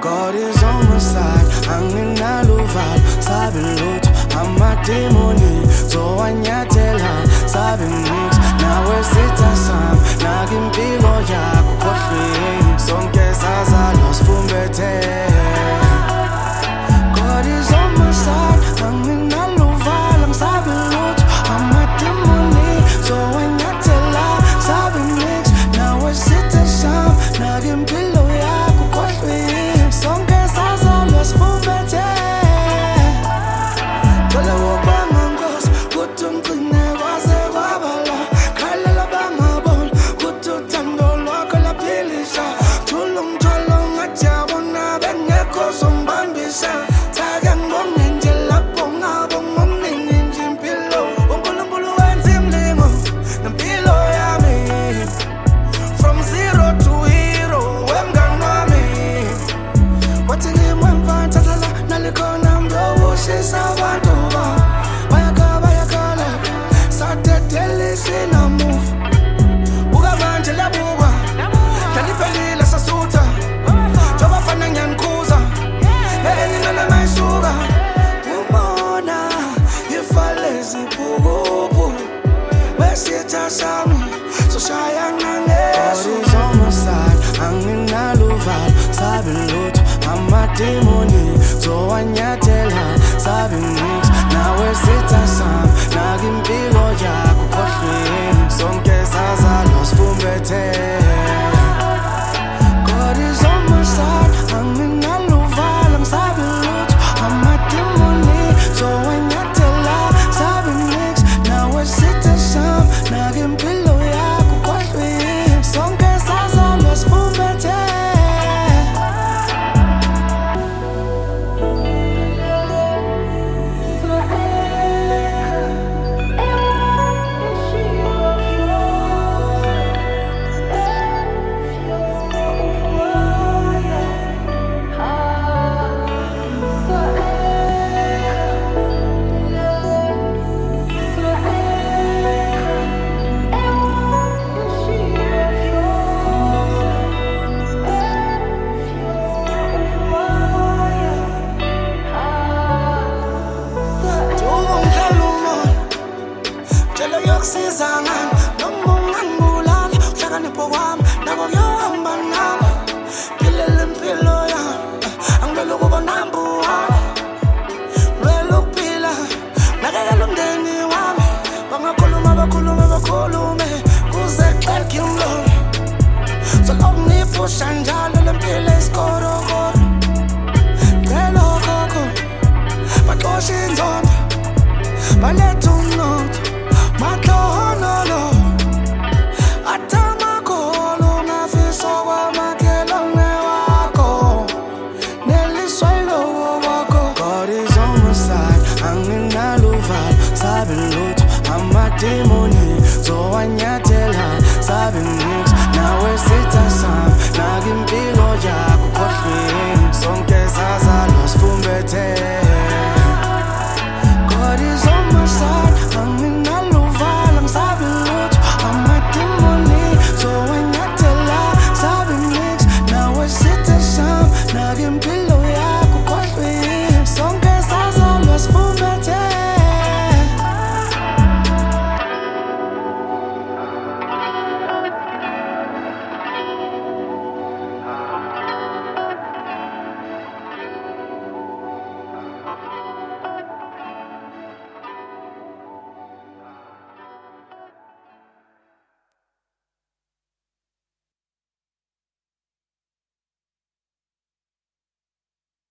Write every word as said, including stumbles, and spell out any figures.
God is on my side, anginaluvalo, sabi lutho, amademoni, zowanyathela, sabi mix, nawe sitha sam, nakimpilo yakho khohlwe, sonke sazalwa sifumbethe. God is on my side, anginaluvalo, sabi lutho, amademoni, zowanyathela, sabi mix, nawe sitha sam, nakimpilo yakho khohlwe. Sonke sazalwa sifumbethe. Thola wobanga nkosi kuthi ungcine kwaze kwabala. Khalela bangaboni kuthi uthando lwakho laphilisha. Thula umthwalo ngathi yabona bengekho zongibambisa. Thake ngibonge nje lapho ngabonga omningi nje impilo. uNkulunkulu wenza imlingo nempilo yami. From zero to hero wemngani wami. Wathi ngimwemva thathala nalikhona mndobushisa abantu ba. Bayakhala bayakhala sathethelisile namuva. Buka manje labukwa naliphelile sasutha. Jobafana ngiyanikhuza elinana mayisuka. Umona ifalezi bhukubu besitha sami soshaya ngangesu. God is on my side, anginaluvalo, sabi lutho, amademoni, zowanyathela, sabi mix, nawe sitha sam, nakimpilo yakho khohlwe, sonke sazalwa sifumbethe. God is on my side, anginaluvalo, sabi lutho, amademoni, zowanyathela, sabi mix, nawe sitha sam, nakimpilo yakho khohlwe, sonke sazalwa sifumbethe. Yokusiza ngani noma ungangibulala uhlakanipho kwami nako kuyohamba nami. Philele impilo yami angivele ukuba number one. Ngivele ukuphila nakekela umndeni wami. Bangakhuluma bakhulume bakhulume kuze kuqedeke umlomo. Solokungiphusha njalo lempilo esikorokoro. Cela okhokho baxoshe inzondo baletha umnotho. Matlonolo atamakolo ngafiso kwamakhelwane wakho neliswelo wakho. God is on my side, anginaluvalo, sabi lutho, amademoni, zowanyathela, sabi mix, nawe sitha sam, nakimpilo yakho.